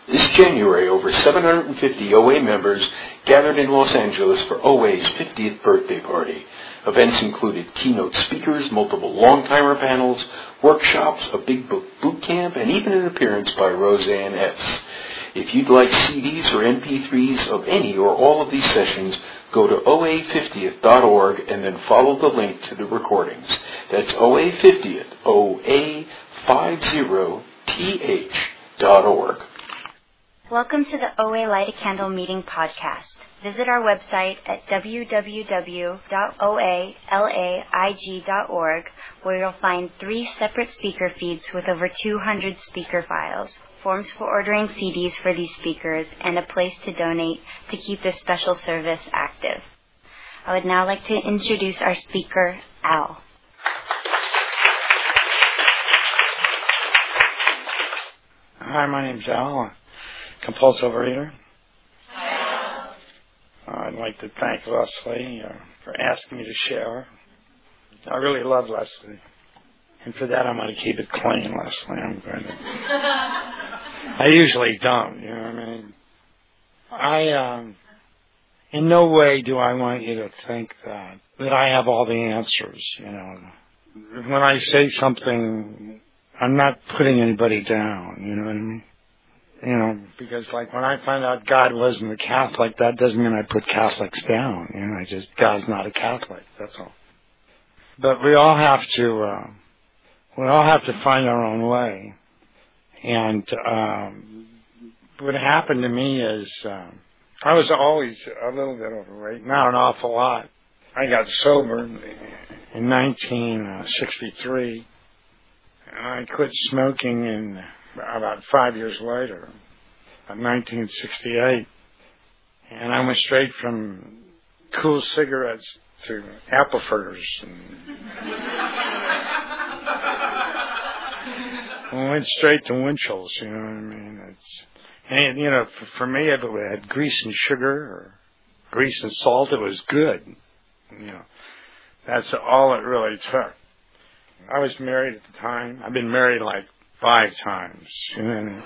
This January, over 750 OA members gathered in Los Angeles for OA's 50th birthday party. Events included keynote speakers, multiple long-timer panels, workshops, a big book boot camp, and even an appearance by Roseanne S. If you'd like CDs or MP3s of any or all of these sessions, go to oa50th.org and then follow the link to the recordings. That's OA50th, OA50th.org. Welcome to the OA Light a Candle Meeting podcast. Visit our website at www.oalaig.org, where you'll find 3 separate speaker feeds with over 200 speaker files, forms for ordering CDs for these speakers, and a place to donate to keep this special service active. I would now like to introduce our speaker, Al. Hi, my name's Al, compulsive overeater. I'd like to thank Leslie for asking me to share. I really love Leslie. And for that, I'm going to keep it clean, Leslie. I'm going to. I usually don't, you know what I mean? In no way do I want you to think that I have all the answers, you know. When I say something, I'm not putting anybody down, you know what I mean? You know, because like when I find out God wasn't a Catholic, that doesn't mean I put Catholics down. You know, God's not a Catholic. That's all. But we all have to find our own way. And what happened to me is I was always a little bit overweight, not an awful lot. I got sober in 1963, and I quit smoking in about 5 years later, in 1968, and I went straight from cool cigarettes to apple fritters. I went straight to Winchel's, you know what I mean? And you know, for me, if it had grease and sugar or grease and salt, it was good. You know, that's all it really took. I was married at the time. I've been married like 5 times. You know?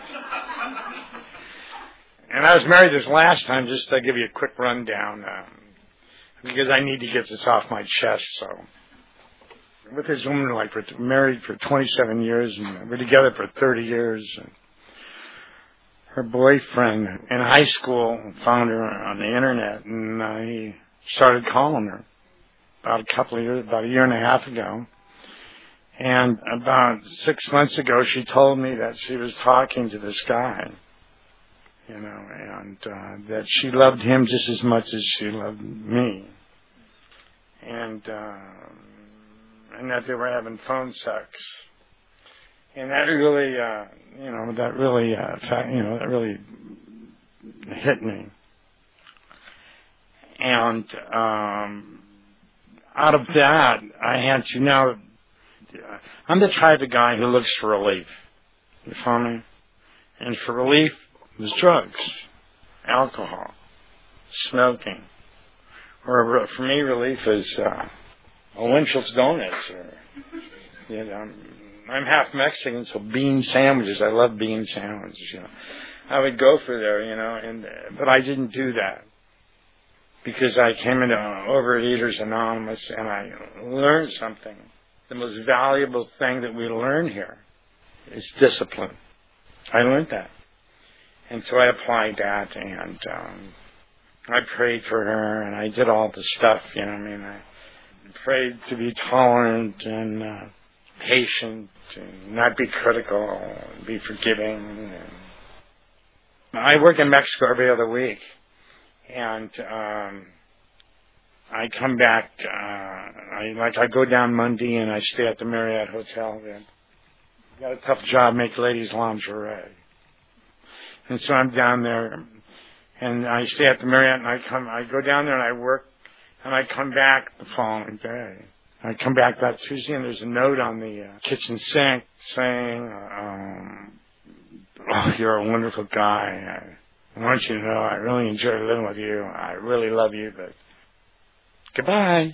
And I was married this last time, just to give you a quick rundown, because I need to get this off my chest. So, with this woman, like, we're married for 27 years, and we're together for 30 years. And her boyfriend in high school found her on the internet, and he started calling her about a year and a half ago. And about 6 months ago, she told me that she was talking to this guy, you know, and that she loved him just as much as she loved me, and that they were having phone sex, and that really, that really hit me. And out of that, I had to now. I'm the type of guy who looks for relief. You follow me? And for relief, there's drugs, alcohol, smoking. Or for me, relief is a Winchell's Donuts. Or, you know, I'm half Mexican, so bean sandwiches. I love bean sandwiches. You know, I would go for there. You know, but I didn't do that because I came into Overeaters Anonymous and I learned something. The most valuable thing that we learn here is discipline. I learned that. And so I applied that, and I prayed for her, and I did all the stuff, you know what I mean? I prayed to be tolerant and patient and not be critical, and be forgiving. And I work in Mexico every other week, and I come back, I go down Monday and I stay at the Marriott Hotel. I got a tough job, make ladies' lingerie. And so I'm down there and I stay at the Marriott and I go down there and I work and I come back the following day. I come back that Tuesday and there's a note on the kitchen sink saying, oh, you're a wonderful guy. I want you to know I really enjoy living with you. I really love you, but goodbye.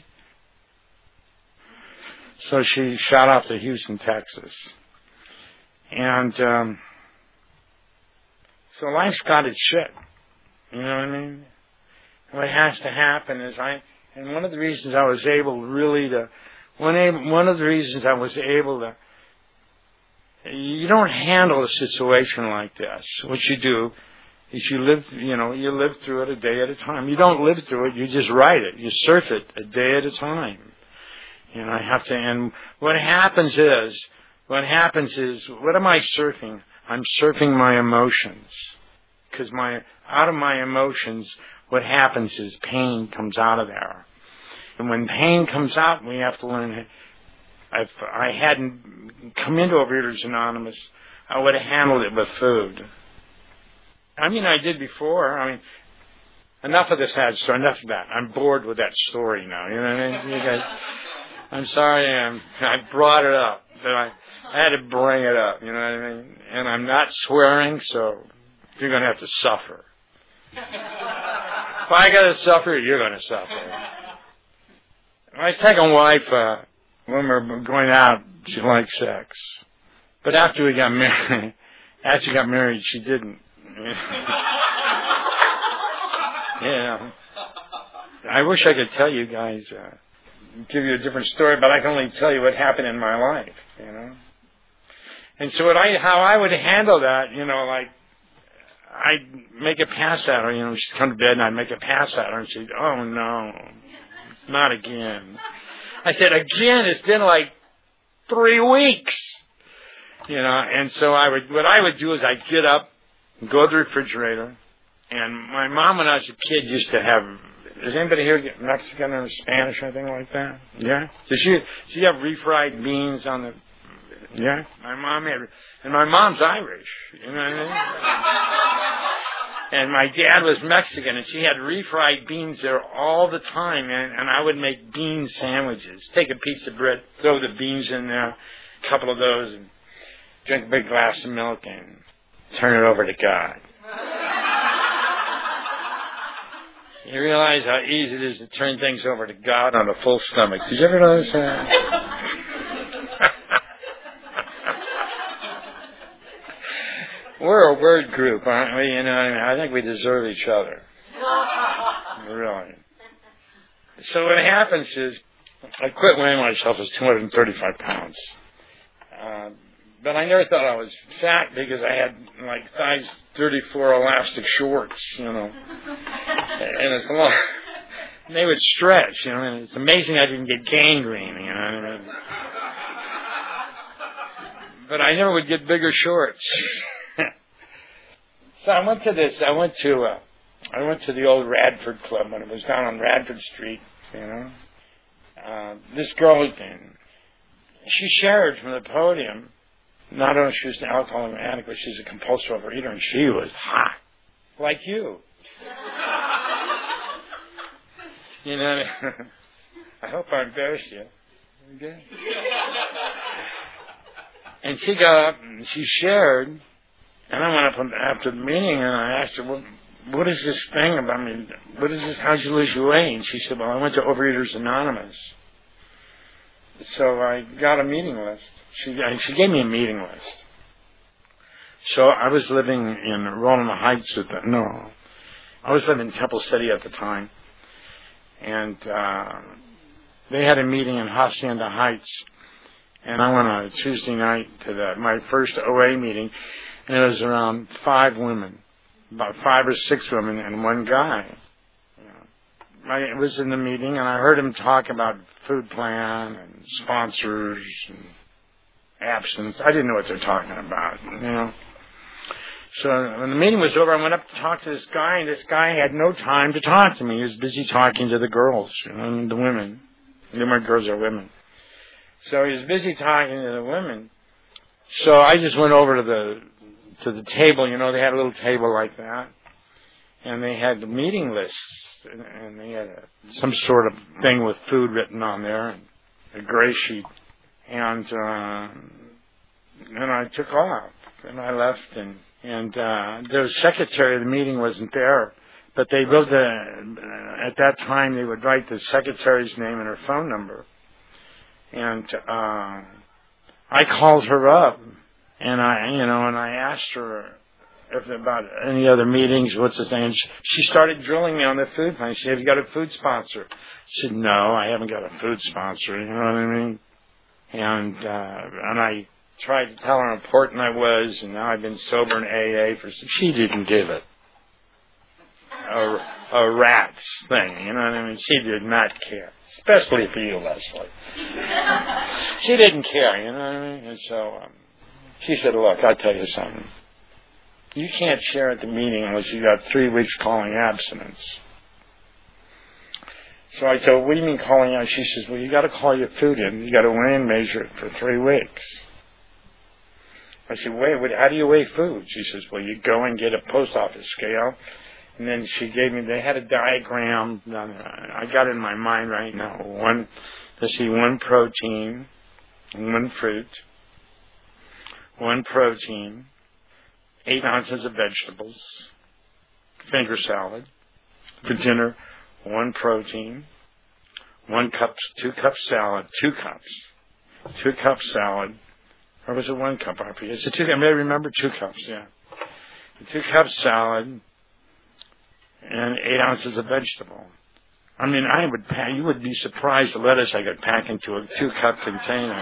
So she shot off to Houston, Texas. And so So life's got its shit. You know what I mean? What has to happen is and one of the reasons I was able really to, one of the reasons I was able to, you don't handle a situation like this. What you do is you live through it a day at a time. You don't live through it, you just write it. You surf it a day at a time. And what happens is, what am I surfing? I'm surfing my emotions. Because out of my emotions, what happens is pain comes out of there. And when pain comes out, we have to learn. If I hadn't come into Overeaters Anonymous, I would have handled it with food. I did before. Enough of this enough of that. I'm bored with that story now. You know what I mean? You guys, I'm sorry I brought it up, but I had to bring it up. You know what I mean? And I'm not swearing, so you're going to have to suffer. If I got to suffer, you're going to suffer. My second wife, when we were going out, she liked sex. But after we got married, she didn't. Yeah. I wish I could tell you guys, give you a different story, but I can only tell you what happened in my life, And so how I would handle that, I'd make a pass at her, she'd come to bed and I'd make a pass at her and she'd, oh no, not again. I said, again, it's been like 3 weeks, and so what I would do is I'd get up and go to the refrigerator, and my mom when I was a kid used to have, does anybody here get Mexican or Spanish or anything like that? Yeah? Does she have refried beans on the, yeah? My mom had, and my mom's Irish, you know what I mean? And my dad was Mexican, and she had refried beans there all the time, and I would make bean sandwiches. Take a piece of bread, throw the beans in there, a couple of those, and drink a big glass of milk, and turn it over to God. You realize how easy it is to turn things over to God on a full stomach. Did you ever notice that? We're a word group, aren't we? I think we deserve each other. Really. So what happens is, I quit weighing myself as 235 pounds. But I never thought I was fat because I had size 34 elastic shorts, And it's long. And they would stretch, and it's amazing I didn't get gangrene, But I never would get bigger shorts. So I went to the old Radford Club when it was down on Radford Street, This girl, she shared from the podium. Not only she was an alcoholic and addict, but she's a compulsive overeater, and she was hot, like you. I hope I embarrassed you. Okay. And she got up and she shared, and I went up after the meeting and I asked her, well, what is this thing about me? What is this? How'd you lose your weight? And she said, well, I went to Overeaters Anonymous. So I got a meeting list. She gave me a meeting list. So I was living in Roland Heights I was living in Temple City at the time. And they had a meeting in Hacienda Heights. And I went on a Tuesday night to my first OA meeting. And it was around 5 women. About 5 or 6 women and 1 guy. I was in the meeting and I heard him talk about food plan and sponsors and absence. I didn't know what they're talking about, So when the meeting was over, I went up to talk to this guy, and this guy had no time to talk to me. He was busy talking to the girls, the women. They weren't girls, they're women. So he was busy talking to the women. So I just went over to the table. They had a little table like that, and they had the meeting lists, and they had some sort of thing with food written on there, and a gray sheet. And I took off, and I left, and the secretary of the meeting wasn't there, but they wrote at that time they would write the secretary's name and her phone number. And I called her up, and I asked her about any other meetings. What's the thing? She started drilling me on the food plan. She said, "Have you got a food sponsor?" I said, "No, I haven't got a food sponsor." You know what I mean? And I tried to tell her how important I was, and now I've been sober in AA for. She didn't give it a rat's thing. You know what I mean? She did not care, especially for you, Leslie. She didn't care. You know what I mean? And so she said, "Look, I'll tell you something. You can't share at the meeting unless you got 3 weeks calling abstinence." So I said, "What do you mean calling out?" She says, "Well, you got to call your food in. You got to weigh and measure it for 3 weeks." I said, "How do you weigh food?" She says, "Well, you go and get a post office scale." And then she gave me, they had a diagram. I got it in my mind right now. 1 protein, 1 fruit, 1 protein, 8 ounces of vegetables, finger salad. For dinner, 1 protein, 1 cup, 2 cups salad, 2 cups, 2 cups salad, or was it 1 cup? I forget. It's 2. I may remember 2 cups. Yeah, 2 cups salad and 8 ounces of vegetable. I mean, you would be surprised the lettuce I could pack into a 2-cup container.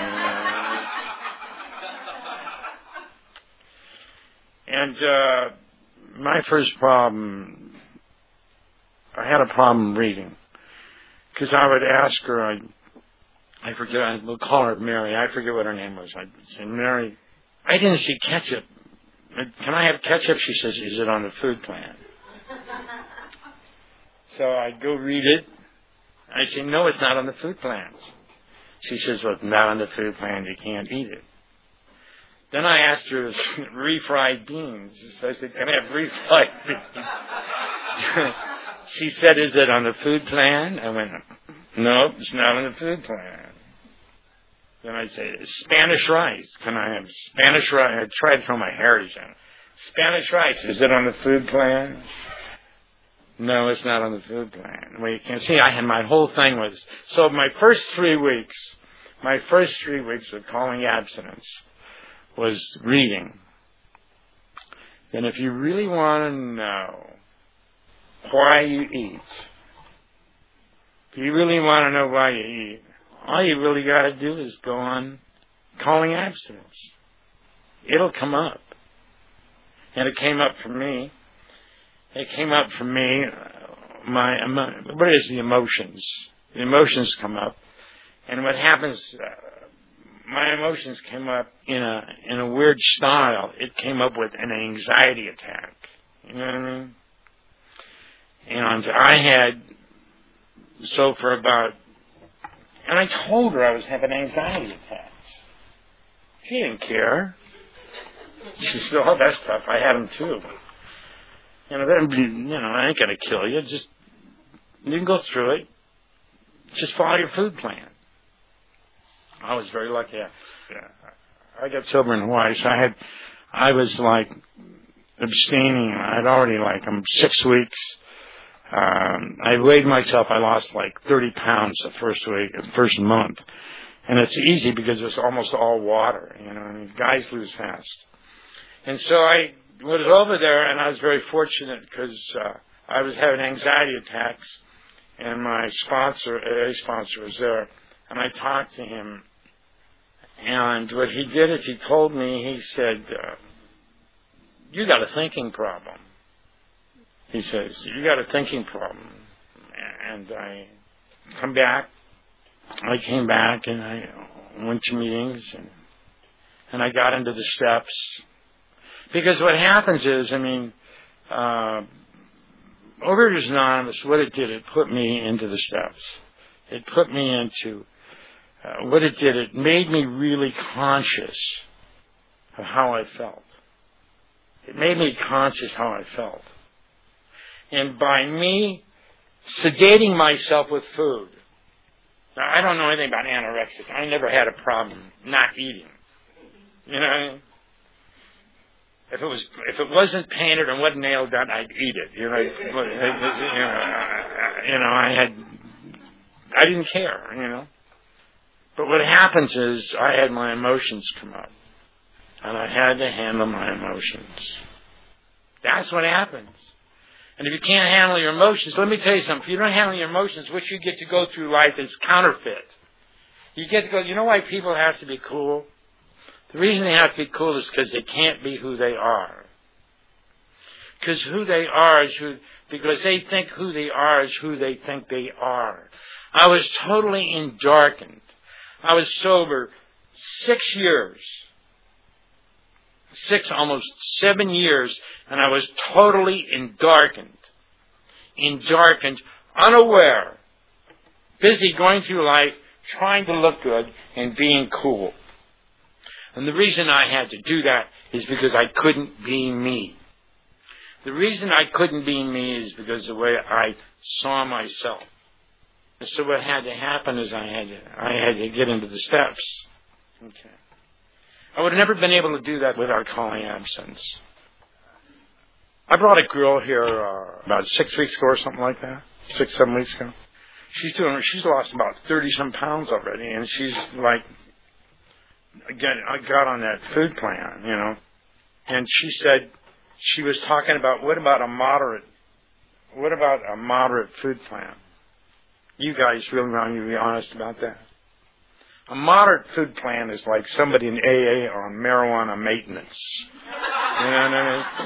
And my first problem, I had a problem reading. Because I would ask her, I forget, we'll call her Mary. I forget what her name was. I'd say, "Mary, I didn't see ketchup. Can I have ketchup?" She says, "Is it on the food plan?" So I go read it. I say, "No, it's not on the food plans." She says, "Well, it's not on the food plan. You can't eat it." Then I asked her refried beans. So I said, "Can I have refried beans?" She said, "Is it on the food plan?" I went, "No, it's not on the food plan." Then I'd say, "Spanish rice. Can I have Spanish rice?" I tried to throw my heritage on it. "Spanish rice, is it on the food plan?" "No, it's not on the food plan." Well, you can see my whole thing was, so my first 3 weeks of calling abstinence was reading. Then if you really want to know why you eat, if you really want to know why you eat, all you really got to do is go on calling abstinence. It'll come up. And it came up for me. What is the emotions? The emotions come up, and what happens? My emotions came up in a weird style. It came up with an anxiety attack. You know what I mean? And I had and I told her I was having anxiety attacks. She didn't care. She said, "Oh, that's tough. I had them too." I ain't going to kill you. You can go through it. Just follow your food plan. I was very lucky. I got sober in Hawaii, so I was like abstaining. I'd already 6 weeks. I weighed myself. I lost 30 pounds the first month. And it's easy because it's almost all water. Guys lose fast. And so I was over there, and I was very fortunate because I was having anxiety attacks, and my AA sponsor was there, and I talked to him. And what he did is he told me, he said, "You got a thinking problem." He says, "You got a thinking problem." And I came back, and I went to meetings, and I got into the steps. Because what happens is, Overeaters Anonymous, what it did, it put me into the steps. It put me into, what it did, it made me really conscious of how I felt. It made me conscious how I felt. And by me sedating myself with food, now I don't know anything about anorexic. I never had a problem not eating. You know what I mean? If it wasn't painted and wasn't nailed down, I'd eat it. I didn't care. But what happens is I had my emotions come up, and I had to handle my emotions. That's what happens. And if you can't handle your emotions, let me tell you something. If you don't handle your emotions, what you get to go through life is counterfeit. You get to go, you know why people have to be cool? The reason they have to be cool is because they can't be who they are. Because who they are is because they think who they are is who they think they are. I was totally darkened. I was sober 6 years. Almost 7 years, and I was totally darkened, unaware, busy going through life, trying to look good and being cool. And the reason I had to do that is because I couldn't be me. The reason I couldn't be me is because of the way I saw myself. And so what had to happen is I had to get into the steps. Okay. I would have never been able to do that without calling absence. I brought a girl here about 6 weeks ago or something like that. 6, 7 weeks ago. She's lost about 30-some pounds already, and she's like, again, I got on that food plan, you know. And she said, she was talking about, what about a moderate food plan? You guys really want me to be honest about that? A moderate food plan is like somebody in AA on marijuana maintenance. You know what I mean?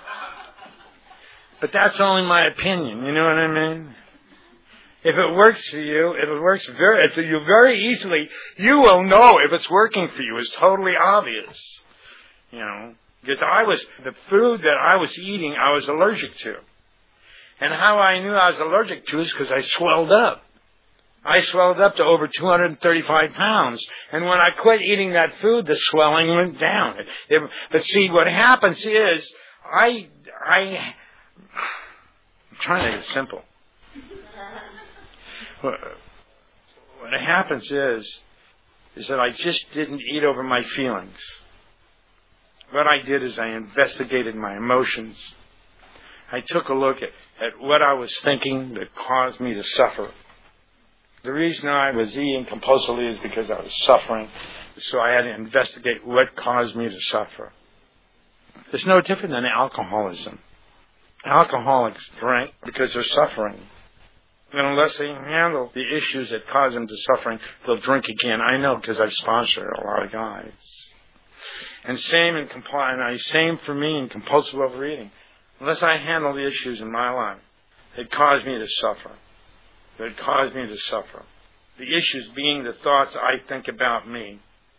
But that's only my opinion, you know what I mean? If it works for you, very easily, you will know if it's working for you. It's totally obvious. You know, because the food that I was eating, I was allergic to. And how I knew I was allergic to is because I swelled up. I swelled up to over 235 pounds. And when I quit eating that food, the swelling went down. But see, what happens is, I'm trying to make it simple. What happens is that I just didn't eat over my feelings. What I did is I investigated my emotions. I took a look at what I was thinking that caused me to suffer. The reason I was eating compulsively is because I was suffering. So I had to investigate what caused me to suffer. It's no different than alcoholism. Alcoholics drink because they're suffering. And unless they handle the issues that cause them to suffering, they'll drink again. I know because I've sponsored a lot of guys. And same for me in compulsive overeating. Unless I handle the issues in my life that cause me to suffer. The issues being the thoughts I think about me.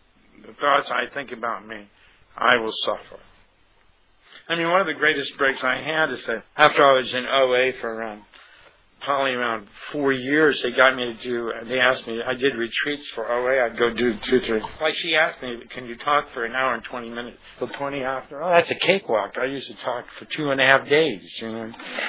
I will suffer. I mean, one of the greatest breaks I had is that after I was in OA for probably around 4 years, they asked me, I did retreats for OA, I'd go do 2, 3. Like she asked me, can you talk for an hour and 20 minutes? Till 20 after. Oh, that's a cakewalk. I used to talk for 2.5 days, you know.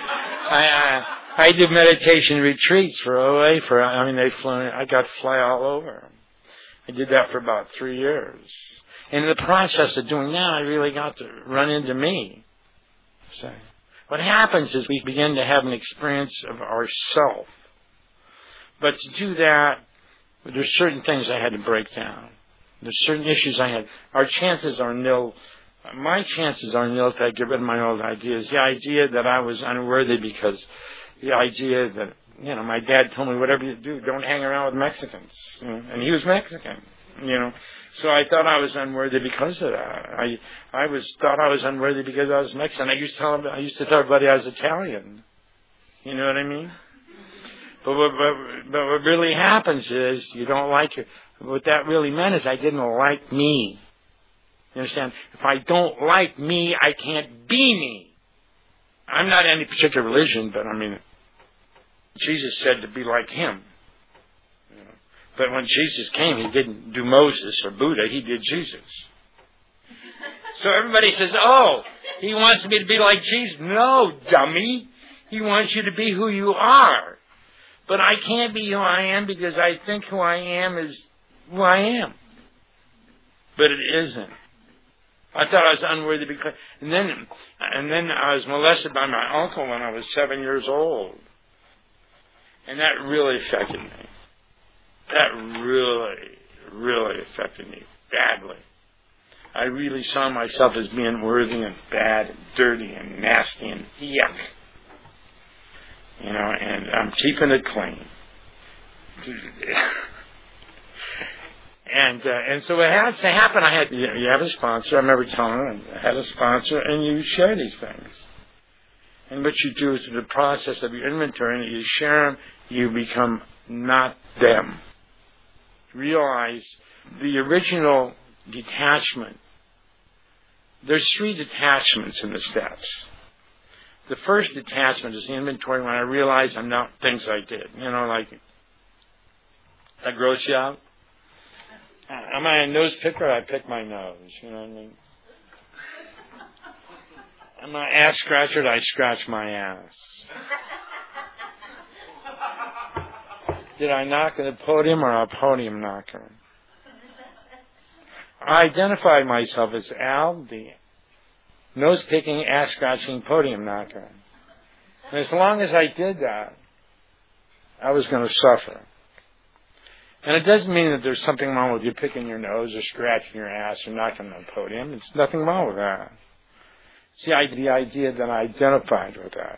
I did meditation retreats for OA I got to fly all over. I did that for about 3 years. And in the process of doing that, I really got to run into me. So what happens is we begin to have an experience of ourself. But to do that, there's certain things I had to break down. There's certain issues I had. Our chances are nil. My chances are nil if I get rid of my old ideas. The idea that I was unworthy because the idea that, you know, my dad told me, whatever you do, don't hang around with Mexicans. You know? And he was Mexican, you know. So I thought I was unworthy because of that. I thought I was unworthy because I was Mexican. I used to tell everybody I was Italian. You know what I mean? But what really happens is you don't like it. What that really meant is I didn't like me. You understand? If I don't like me, I can't be me. I'm not any particular religion, but I mean, Jesus said to be like him. You know? But when Jesus came, he didn't do Moses or Buddha, he did Jesus. So everybody says, oh, he wants me to be like Jesus. No, dummy. He wants you to be who you are. But I can't be who I am because I think who I am is who I am. But it isn't. I thought I was unworthy because, and then I was molested by my uncle when I was 7 years old. And that really affected me. That really, really affected me badly. I really saw myself as being worthy and bad and dirty and nasty and yuck. And I'm keeping it clean. And so what had to happen, you have a sponsor. I remember telling her I had a sponsor, and you share these things. And what you do is through the process of your inventory, and you share them, you become not them. Realize the original detachment. There's 3 detachments in the steps. The first detachment is the inventory when I realize I'm not things I did. Like, that gross you out? Am I a nose picker? I pick my nose. You know what I mean? Am I ass scratcher? I scratch my ass. Did I knock on the podium or a podium knocker? I identified myself as Al, the nose-picking, ass-scratching podium knocker. And as long as I did that, I was going to suffer. And it doesn't mean that there's something wrong with you picking your nose or scratching your ass or knocking on the podium. There's nothing wrong with that. It's the idea that I identified with that.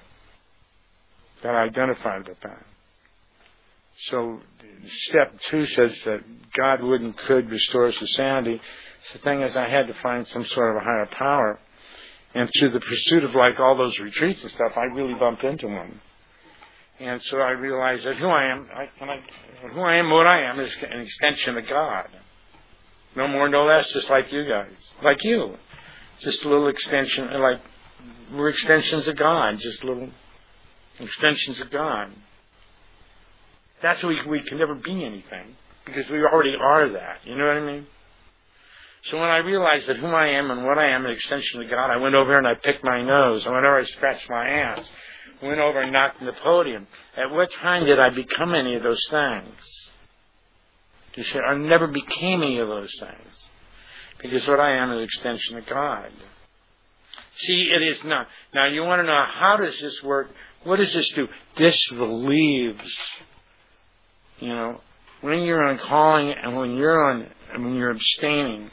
So step 2 says that God would and could restore us to sanity. The thing is, I had to find some sort of a higher power. And through the pursuit of all those retreats and stuff, I really bumped into one. And so I realized that who I am, what I am, is an extension of God. No more, no less, just like you guys. Like you. Just a little extension, we're extensions of God, just little extensions of God. That's why we can never be anything, because we already are that. You know what I mean? So when I realized that who I am and what I am, an extension of God, I went over and I picked my nose. I went over and I scratched my ass. I went over and knocked on the podium. At what time did I become any of those things? You say, I never became any of those things. Because what I am is an extension of God. See, it is not. Now, you want to know, how does this work? What does this do? This relieves. When you're on calling and when you're abstaining,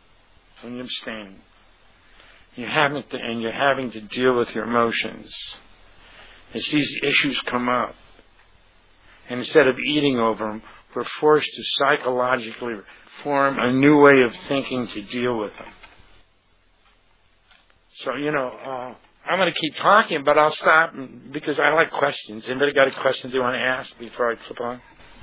you're having to deal with your emotions. As these issues come up, and instead of eating over them, we're forced to psychologically form a new way of thinking to deal with them. So, I'm going to keep talking, but I'll stop because I like questions. Anybody got a question they want to ask before I flip on?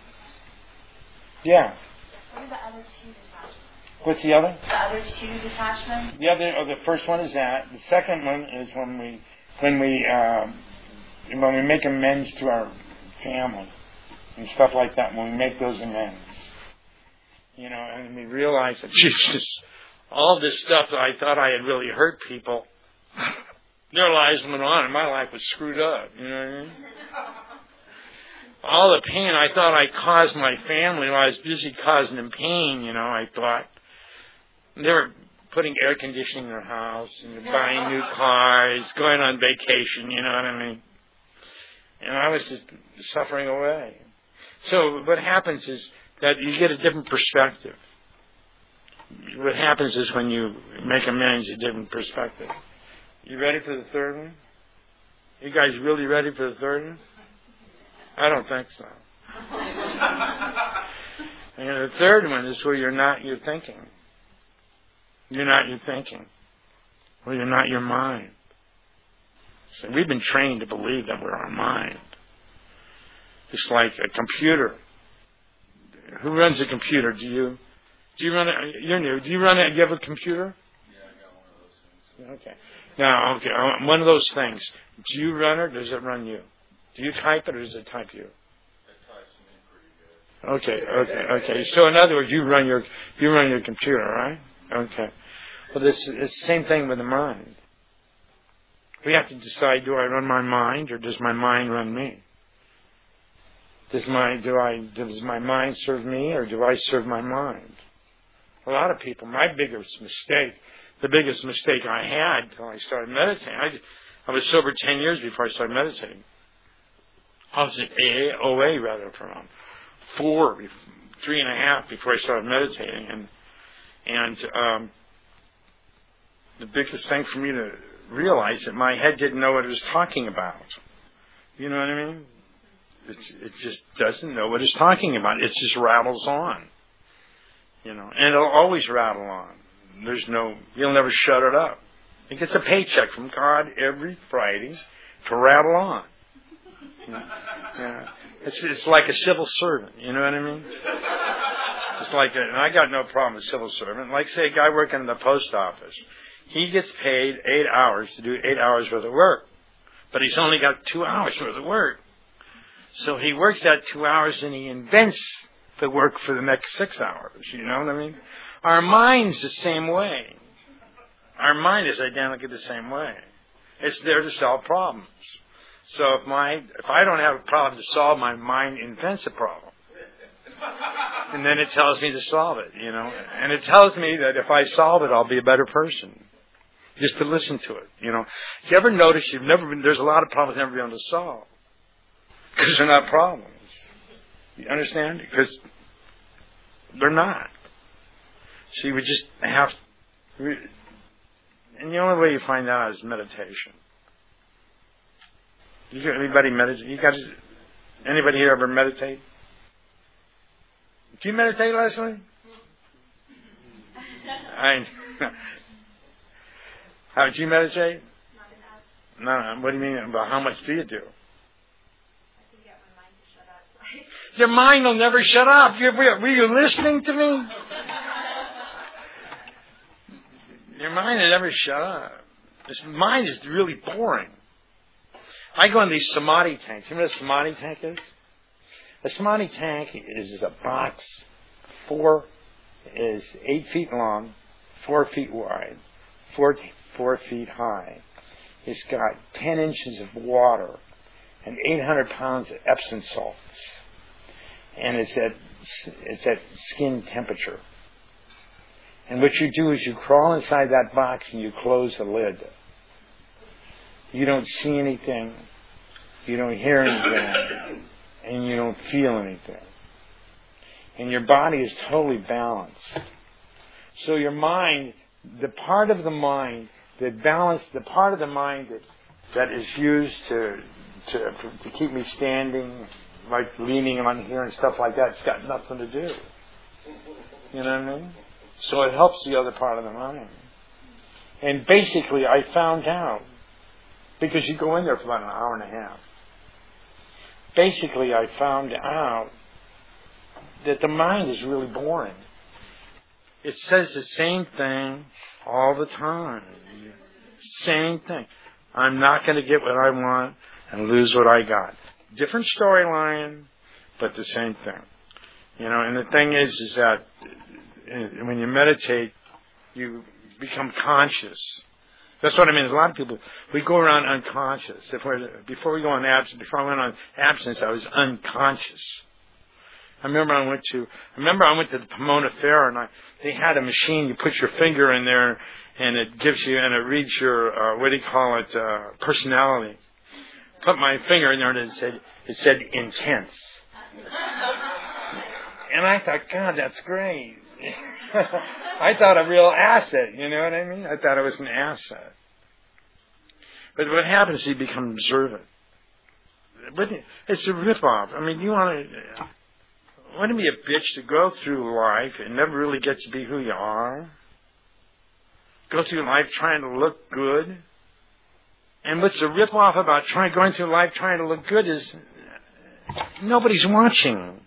Yeah. What are the other 2 detachments? What's the other? The other 2 detachments? The first one is that. The second one is when we make amends to our family and stuff like that. When we make those amends, and we realize that Jesus, all this stuff that I thought I had really hurt people, their lives went on, and my life was screwed up. You know what I mean? All the pain I thought I caused my family while I was busy causing them pain, I thought. They were putting air conditioning in their house, and buying new cars, going on vacation, you know what I mean? And I was just suffering away. So what happens is that you get a different perspective. What happens is when you make amends, a different perspective. You ready for the third one? You guys really ready for the third one? I don't think so. And the third one is where you're not your thinking. You're not your thinking. Or you're not your mind. So we've been trained to believe that we're our mind. It's like a computer. Who runs a computer? Do you run it? You're new. Do you run it? Do you have a computer? Yeah, I got one of those things. Okay. Now, one of those things. Do you run it or does it run you? Do you type it or does it type you? It types me pretty good. Okay. So in other words, you run your computer, right? Okay. Well, it's the same thing with the mind. We have to decide: do I run my mind or does my mind run me? Does my mind serve me or do I serve my mind? A lot of people, the biggest mistake I had until I started meditating, I was sober 10 years before I started meditating. I was at OA rather for around 3.5 before I started meditating, and the biggest thing for me to realize that my head didn't know what it was talking about. You know what I mean? It just doesn't know what it's talking about. It just rattles on. You know, and it'll always rattle on. You'll never shut it up. It gets a paycheck from God every Friday to rattle on. Yeah. It's like a civil servant. You know what I mean? It's like, and I got no problem with civil servant. Like, say, a guy working in the post office. He gets paid 8 hours to do 8 hours worth of work. But he's only got 2 hours worth of work. So he works that 2 hours and he invents the work for the next 6 hours. You know what I mean? Our mind's the same way. Our mind is identically the same way. It's there to solve problems. So if I don't have a problem to solve, my mind invents a problem. And then it tells me to solve it, you know. And it tells me that if I solve it, I'll be a better person. Just to listen to it, you know. If you ever notice there's a lot of problems never been able to solve. Because they're not problems. You understand? Because they're not. So you would just have to, and the only way you find out is meditation. Anybody meditate? Anybody here ever meditate? Do you meditate, Leslie? How did you meditate? No. What do you mean? About how much do you do? Your mind will never shut up. Were you listening to me? Your mind will never shut up. This mind is really boring. I go in these samadhi tanks. You know what a samadhi tank is? A samadhi tank is a box. 8 feet long, 4 feet wide, 4 feet high. It's got 10 inches of water and 800 pounds of Epsom salts. And it's at skin temperature. And what you do is you crawl inside that box and you close the lid. You don't see anything. You don't hear anything. And you don't feel anything. And your body is totally balanced. So your mind, the part of the mind that is used to keep me standing, like leaning on here and stuff like that, it's got nothing to do. You know what I mean? So it helps the other part of the mind. And basically I found out, because you go in there for about an hour and a half, basically I found out that the mind is really boring. It says the same thing all the time. Same thing. I'm not going to get what I want and lose what I got. Different storyline, but the same thing. You know, and the thing is that when you meditate, you become conscious. That's what I mean. A lot of people, we go around unconscious. Before I went on abstinence, I was unconscious. I remember I went to the Pomona Fair, and they had a machine. You put your finger in there, and it reads your personality. Put my finger in there, and it said intense. And I thought, God, that's great. I thought a real asset. You know what I mean? I thought it was an asset. But what happens is you become observant. But it's a rip-off. I mean, you want to be a bitch to go through life and never really get to be who you are? Go through life trying to look good? And what's a rip-off about going through life trying to look good is nobody's watching.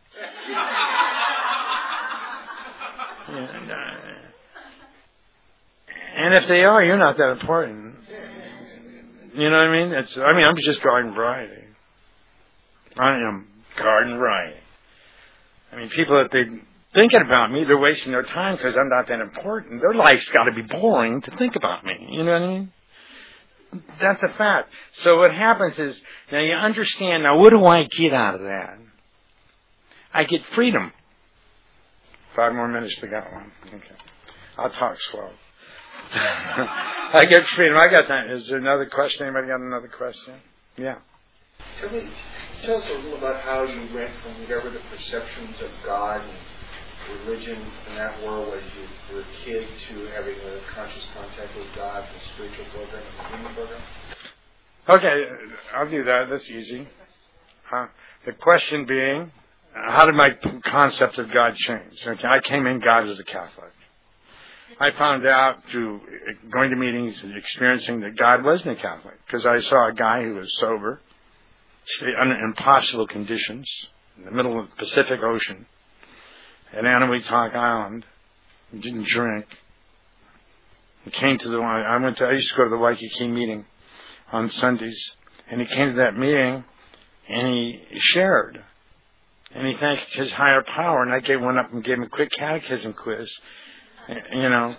And if they are, you're not that important. You know what I mean? I'm just garden variety. I am garden variety. I mean, people that they thinking about me, they're wasting their time because I'm not that important. Their life's got to be boring to think about me. You know what I mean? That's a fact. So what happens is, now you understand, now what do I get out of that? I get freedom. 5 more minutes to go. Okay. I'll talk slow. I get freedom. I got time. Is there another question? Anybody got another question? Yeah. Tell us a little about how you went from whatever the perceptions of God religion in that world as you were a kid to having a conscious contact with God, the spiritual program and the human program? Okay, I'll do that. That's easy. The question being, how did my concept of God change? Okay, I came in God as a Catholic. I found out through going to meetings and experiencing that God wasn't a Catholic, because I saw a guy who was sober, stayed under impossible conditions in the middle of the Pacific Ocean at Anahuac Island. He didn't drink. He came to I used to go to the Waikiki meeting on Sundays, and he came to that meeting and he shared. And he thanked his higher power, and I went up and gave him a quick catechism quiz. You know.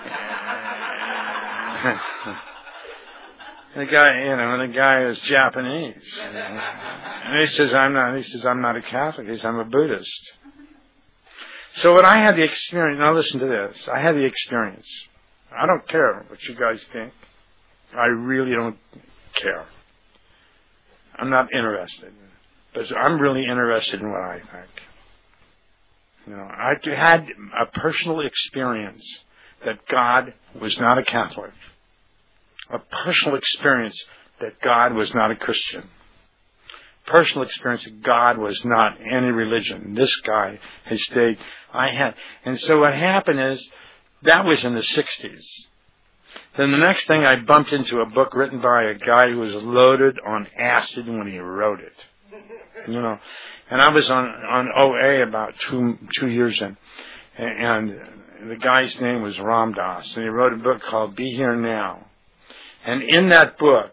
The guy is Japanese. And he says, I'm not a Catholic. He says, I'm a Buddhist. So what I had the experience, now listen to this, I had the experience. I don't care what you guys think. I really don't care. I'm not interested. But I'm really interested in what I think. You know, I had a personal experience that God was not a Catholic. A personal experience that God was not a Christian. Personal experience that God was not any religion. This guy has stayed. And so what happened is, that was in the 60s. Then the next thing, I bumped into a book written by a guy who was loaded on acid when he wrote it. You know, and I was on OA about two years in, and the guy's name was Ram Dass, and he wrote a book called Be Here Now. And in that book,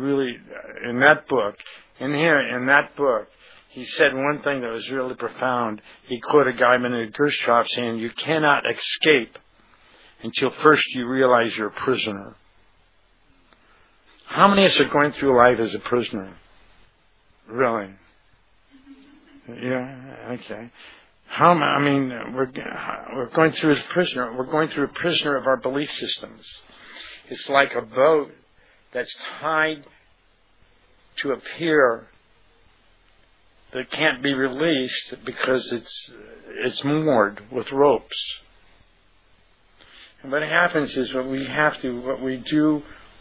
he said one thing that was really profound. He quoted a guy named Gershoff saying, "You cannot escape until first you realize you're a prisoner." How many of us are going through life as a prisoner? Really? Yeah, okay. We're going through as a prisoner. We're going through a prisoner of our belief systems. It's like a boat that's tied to a pier that can't be released because it's moored with ropes. And what happens is what we do,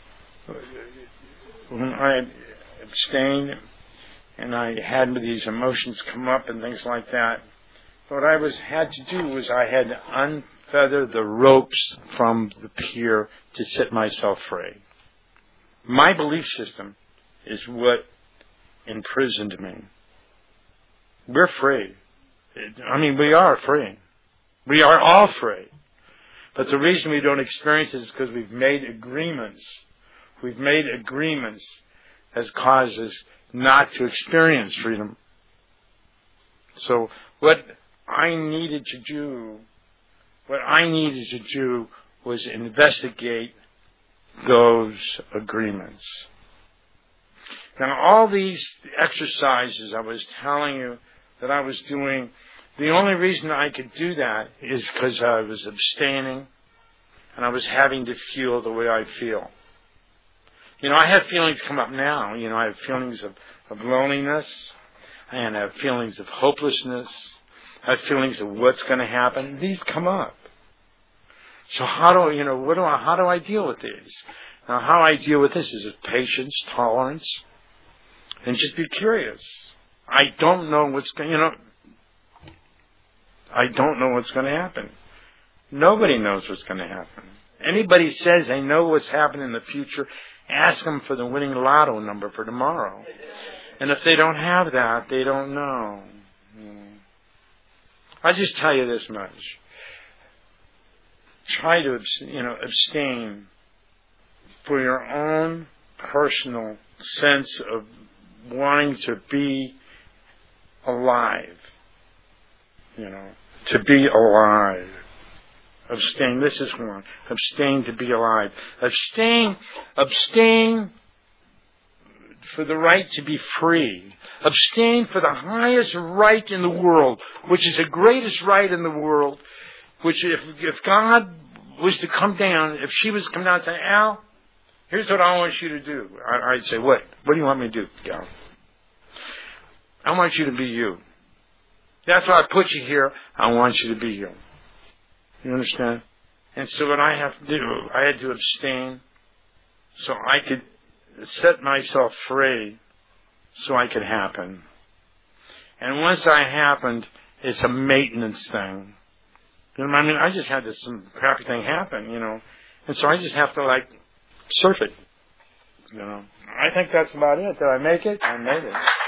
when I abstained and I had these emotions come up and things like that, what I had to do was I had to unfeather the ropes from the pier to set myself free. My belief system is what imprisoned me. We're free. We are free. We are all free. But the reason we don't experience it is because we've made agreements. We've made agreements as causes not to experience freedom. So what I needed to do was investigate those agreements. Now, all these exercises I was telling you that I was doing, the only reason I could do that is because I was abstaining and I was having to feel the way I feel. You know, I have feelings come up now. You know, I have feelings of loneliness, and I have feelings of hopelessness. I have feelings of what's going to happen. These come up. So how do I deal with these? Now, how I deal with this is patience, tolerance, and just be curious. I don't know what's going to happen. Nobody knows what's going to happen. Anybody says they know what's happening in the future, ask them for the winning lotto number for tomorrow. And if they don't have that, they don't know. I just tell you this much. Try to abstain for your own personal sense of wanting to be alive. To be alive. Abstain. This is one. Abstain to be alive. Abstain for the right to be free. Abstain for the highest right in the world, which is the greatest right in the world, which if God was to come down, if she was to come down and say, Al, here's what I want you to do. I'd say, what? What do you want me to do, Gal? I want you to be you. That's why I put you here. I want you to be here. You understand? And so what I have to do, I had to abstain so I could set myself free so I could happen. And once I happened, it's a maintenance thing. You know what I mean? I just had some crappy thing happen, you know. And so I just have to, like, surf it. You know. I think that's about it. Did I make it? I made it.